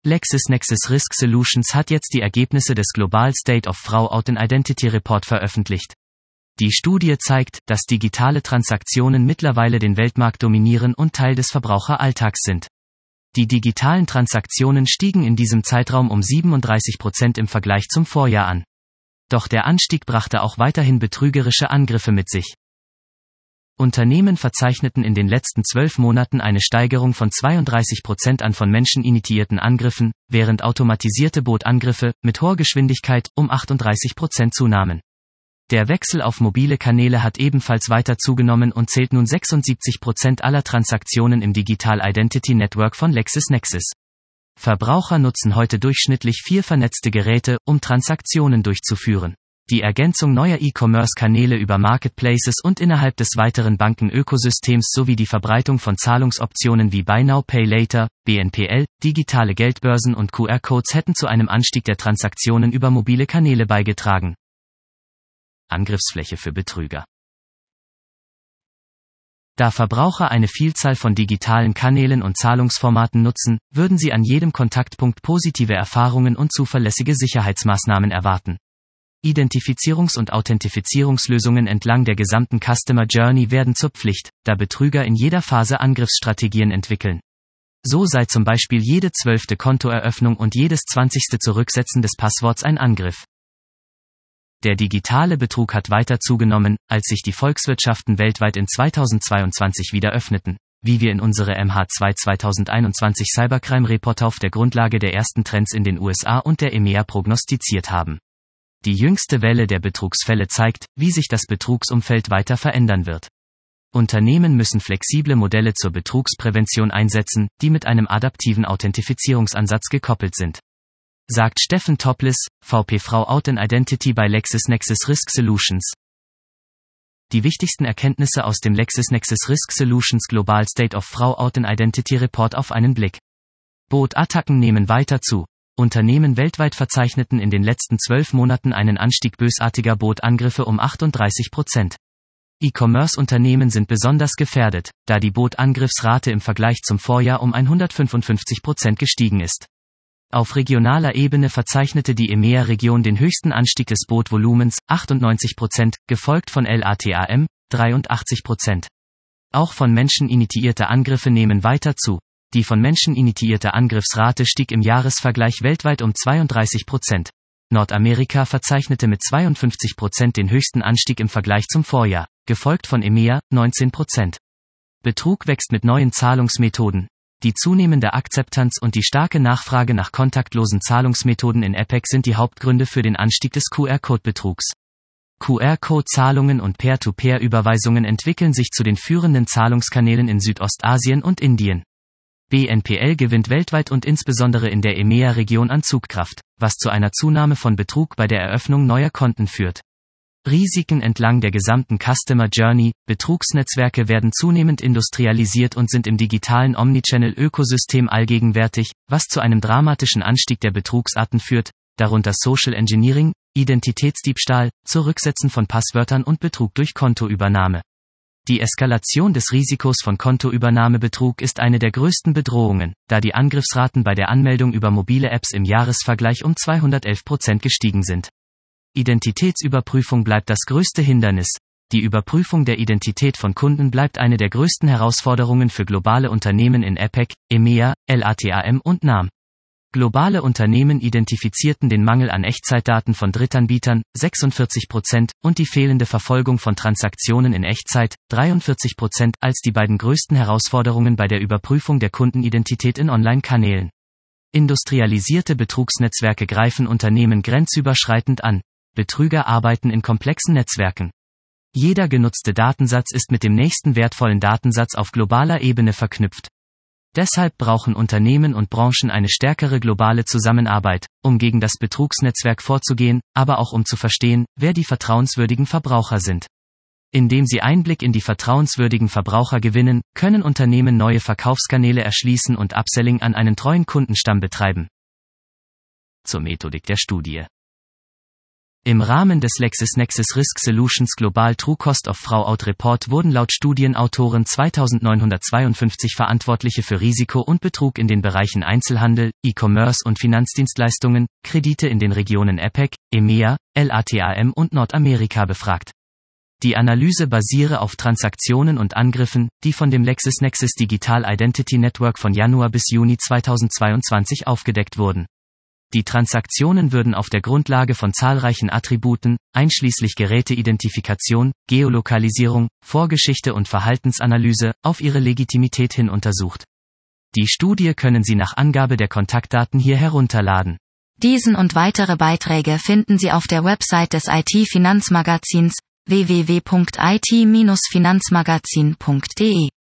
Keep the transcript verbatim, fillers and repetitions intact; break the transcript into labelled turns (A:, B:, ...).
A: LexisNexis Risk Solutions hat jetzt die Ergebnisse des Global State of Fraud in Identity Report veröffentlicht. Die Studie zeigt, dass digitale Transaktionen mittlerweile den Weltmarkt dominieren und Teil des Verbraucheralltags sind. Die digitalen Transaktionen stiegen in diesem Zeitraum um siebenunddreißig Prozent im Vergleich zum Vorjahr an. Doch der Anstieg brachte auch weiterhin betrügerische Angriffe mit sich. Unternehmen verzeichneten in den letzten zwölf Monaten eine Steigerung von zweiunddreißig Prozent an von Menschen initiierten Angriffen, während automatisierte Botangriffe mit hoher Geschwindigkeit um achtunddreißig Prozent zunahmen. Der Wechsel auf mobile Kanäle hat ebenfalls weiter zugenommen und zählt nun sechsundsiebzig Prozent aller Transaktionen im Digital Identity Network von LexisNexis. Verbraucher nutzen heute durchschnittlich vier vernetzte Geräte, um Transaktionen durchzuführen. Die Ergänzung neuer E-Commerce-Kanäle über Marketplaces und innerhalb des weiteren Bankenökosystems sowie die Verbreitung von Zahlungsoptionen wie Buy Now Pay Later, B N P L, digitale Geldbörsen und Q R-Codes hätten zu einem Anstieg der Transaktionen über mobile Kanäle beigetragen. Angriffsfläche für Betrüger. Da Verbraucher eine Vielzahl von digitalen Kanälen und Zahlungsformaten nutzen, würden sie an jedem Kontaktpunkt positive Erfahrungen und zuverlässige Sicherheitsmaßnahmen erwarten. Identifizierungs- und Authentifizierungslösungen entlang der gesamten Customer Journey werden zur Pflicht, da Betrüger in jeder Phase Angriffsstrategien entwickeln. So sei zum Beispiel jede zwölfte Kontoeröffnung und jedes zwanzigste Zurücksetzen des Passworts ein Angriff. Der digitale Betrug hat weiter zugenommen, als sich die Volkswirtschaften weltweit in zweitausendzweiundzwanzig wieder öffneten, wie wir in unsere M H zwei zweitausendeinundzwanzig Cybercrime Report auf der Grundlage der ersten Trends in den U S A und der E M E A prognostiziert haben. Die jüngste Welle der Betrugsfälle zeigt, wie sich das Betrugsumfeld weiter verändern wird. Unternehmen müssen flexible Modelle zur Betrugsprävention einsetzen, die mit einem adaptiven Authentifizierungsansatz gekoppelt sind. Sagt Steffen Toplis, V P Fraud in Identity bei LexisNexis Risk Solutions. Die wichtigsten Erkenntnisse aus dem LexisNexis Risk Solutions Global State of Fraud in Identity Report auf einen Blick. Bot-Attacken nehmen weiter zu. Unternehmen weltweit verzeichneten in den letzten zwölf Monaten einen Anstieg bösartiger Botangriffe um achtunddreißig Prozent. E-Commerce-Unternehmen sind besonders gefährdet, da die Botangriffsrate im Vergleich zum Vorjahr um hundertfünfundfünfzig Prozent gestiegen ist. Auf regionaler Ebene verzeichnete die E M E A-Region den höchsten Anstieg des Botvolumens, achtundneunzig Prozent, gefolgt von LATAM, dreiundachtzig Prozent. Auch von Menschen initiierte Angriffe nehmen weiter zu. Die von Menschen initiierte Angriffsrate stieg im Jahresvergleich weltweit um zweiunddreißig Prozent. Nordamerika verzeichnete mit zweiundfünfzig Prozent den höchsten Anstieg im Vergleich zum Vorjahr, gefolgt von E M E A, neunzehn Prozent. Betrug wächst mit neuen Zahlungsmethoden. Die zunehmende Akzeptanz und die starke Nachfrage nach kontaktlosen Zahlungsmethoden in APAC sind die Hauptgründe für den Anstieg des Q R-Code-Betrugs. Q R-Code-Zahlungen und Peer-to-Peer-Überweisungen entwickeln sich zu den führenden Zahlungskanälen in Südostasien und Indien. B N P L gewinnt weltweit und insbesondere in der E M E A-Region an Zugkraft, was zu einer Zunahme von Betrug bei der Eröffnung neuer Konten führt. Risiken entlang der gesamten Customer Journey. Betrugsnetzwerke werden zunehmend industrialisiert und sind im digitalen Omnichannel-Ökosystem allgegenwärtig, was zu einem dramatischen Anstieg der Betrugsarten führt, darunter Social Engineering, Identitätsdiebstahl, Zurücksetzen von Passwörtern und Betrug durch Kontoübernahme. Die Eskalation des Risikos von Kontoübernahmebetrug ist eine der größten Bedrohungen, da die Angriffsraten bei der Anmeldung über mobile Apps im Jahresvergleich um zweihundertelf Prozent gestiegen sind. Identitätsüberprüfung bleibt das größte Hindernis. Die Überprüfung der Identität von Kunden bleibt eine der größten Herausforderungen für globale Unternehmen in APAC, E M E A, LATAM und NAM. Globale Unternehmen identifizierten den Mangel an Echtzeitdaten von Drittanbietern, sechsundvierzig Prozent, und die fehlende Verfolgung von Transaktionen in Echtzeit, dreiundvierzig Prozent, als die beiden größten Herausforderungen bei der Überprüfung der Kundenidentität in Online-Kanälen. Industrialisierte Betrugsnetzwerke greifen Unternehmen grenzüberschreitend an. Betrüger arbeiten in komplexen Netzwerken. Jeder genutzte Datensatz ist mit dem nächsten wertvollen Datensatz auf globaler Ebene verknüpft. Deshalb brauchen Unternehmen und Branchen eine stärkere globale Zusammenarbeit, um gegen das Betrugsnetzwerk vorzugehen, aber auch um zu verstehen, wer die vertrauenswürdigen Verbraucher sind. Indem sie Einblick in die vertrauenswürdigen Verbraucher gewinnen, können Unternehmen neue Verkaufskanäle erschließen und Upselling an einen treuen Kundenstamm betreiben. Zur Methodik der Studie. Im Rahmen des LexisNexis Risk Solutions Global True Cost of Fraud Report wurden laut Studienautoren zweitausendneunhundertzweiundfünfzig Verantwortliche für Risiko und Betrug in den Bereichen Einzelhandel, E-Commerce und Finanzdienstleistungen, Kredite in den Regionen A P E C, E M E A, LATAM und Nordamerika befragt. Die Analyse basiere auf Transaktionen und Angriffen, die von dem LexisNexis Digital Identity Network von Januar bis Juni zweitausendzweiundzwanzig aufgedeckt wurden. Die Transaktionen würden auf der Grundlage von zahlreichen Attributen, einschließlich Geräteidentifikation, Geolokalisierung, Vorgeschichte und Verhaltensanalyse, auf ihre Legitimität hin untersucht. Die Studie können Sie nach Angabe der Kontaktdaten hier herunterladen.
B: Diesen und weitere Beiträge finden Sie auf der Website des I T-Finanzmagazins w w w punkt i t Bindestrich finanzmagazin punkt d e.